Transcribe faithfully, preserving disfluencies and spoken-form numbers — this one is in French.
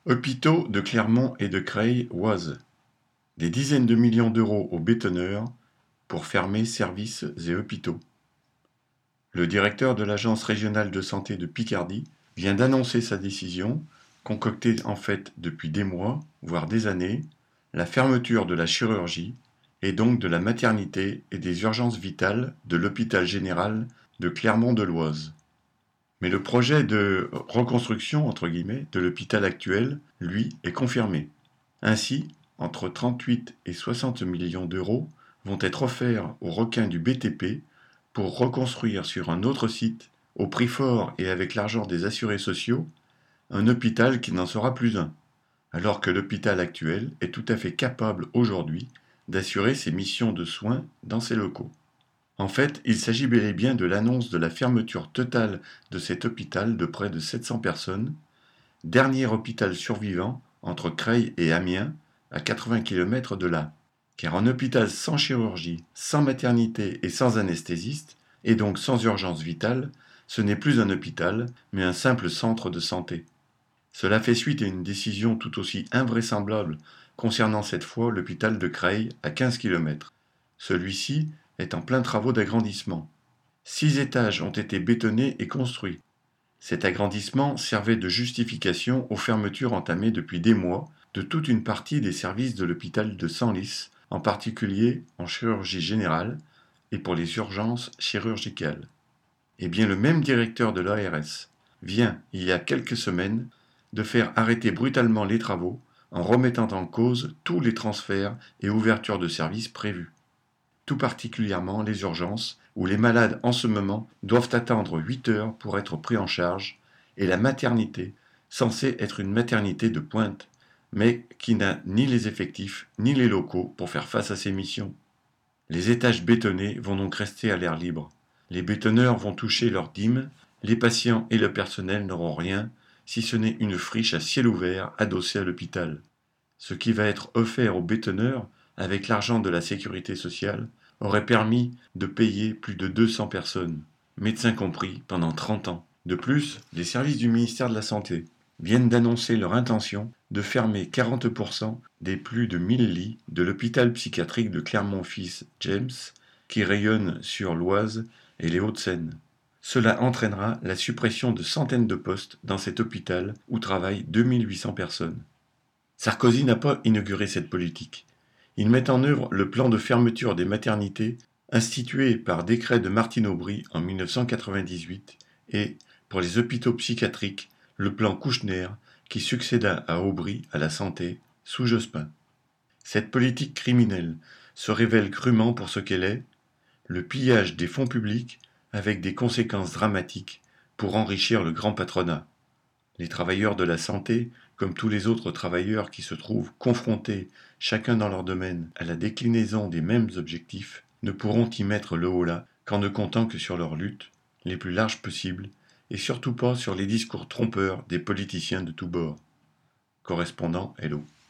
Hôpitaux de Clermont et de Creil-Oise. Des dizaines de millions d'euros aux bétonneurs pour fermer services et hôpitaux. Le directeur de l'Agence régionale de santé de Picardie vient d'annoncer sa décision, concoctée en fait depuis des mois, voire des années, la fermeture de la chirurgie et donc de la maternité et des urgences vitales de l'hôpital général de Clermont-de-Loise. Mais le projet de reconstruction, entre guillemets, de l'hôpital actuel, lui, est confirmé. Ainsi, entre trente-huit et soixante millions d'euros vont être offerts aux requins du B T P pour reconstruire sur un autre site, au prix fort et avec l'argent des assurés sociaux, un hôpital qui n'en sera plus un, alors que l'hôpital actuel est tout à fait capable aujourd'hui d'assurer ses missions de soins dans ses locaux. En fait, il s'agit bel et bien de l'annonce de la fermeture totale de cet hôpital de près de sept cents personnes, dernier hôpital survivant entre Creil et Amiens, à quatre-vingts kilomètres de là. Car un hôpital sans chirurgie, sans maternité et sans anesthésiste, et donc sans urgence vitale, ce n'est plus un hôpital, mais un simple centre de santé. Cela fait suite à une décision tout aussi invraisemblable concernant cette fois l'hôpital de Creil, à quinze kilomètres. Celui-ci est en plein travaux d'agrandissement. Six étages ont été bétonnés et construits. Cet agrandissement servait de justification aux fermetures entamées depuis des mois de toute une partie des services de l'hôpital de Senlis, en particulier en chirurgie générale et pour les urgences chirurgicales. Eh bien, le même directeur de l'A R S vient, il y a quelques semaines, de faire arrêter brutalement les travaux en remettant en cause tous les transferts et ouvertures de services prévus. Tout particulièrement les urgences, où les malades en ce moment doivent attendre huit heures pour être pris en charge, et la maternité, censée être une maternité de pointe, mais qui n'a ni les effectifs ni les locaux pour faire face à ces missions. Les étages bétonnés vont donc rester à l'air libre. Les bétonneurs vont toucher leur dîme, les patients et le personnel n'auront rien, si ce n'est une friche à ciel ouvert adossée à l'hôpital. Ce qui va être offert aux bétonneurs, avec l'argent de la sécurité sociale, aurait permis de payer plus de deux cents personnes, médecins compris, pendant trente ans. De plus, les services du ministère de la Santé viennent d'annoncer leur intention de fermer quarante pour cent des plus de mille lits de l'hôpital psychiatrique de Clermont-Fils James, qui rayonne sur l'Oise et les Hauts-de-Seine. Cela entraînera la suppression de centaines de postes dans cet hôpital où travaillent deux mille huit cents personnes. Sarkozy n'a pas inauguré cette politique. Il met en œuvre le plan de fermeture des maternités institué par décret de Martine Aubry en mille neuf cent quatre-vingt-dix-huit et, pour les hôpitaux psychiatriques, le plan Kouchner qui succéda à Aubry à la santé sous Jospin. Cette politique criminelle se révèle crûment pour ce qu'elle est, le pillage des fonds publics avec des conséquences dramatiques pour enrichir le grand patronat. Les travailleurs de la santé, comme tous les autres travailleurs qui se trouvent confrontés, chacun dans leur domaine, à la déclinaison des mêmes objectifs, ne pourront y mettre le holà qu'en ne comptant que sur leurs luttes, les plus larges possibles, et surtout pas sur les discours trompeurs des politiciens de tous bords. Correspondant Hello.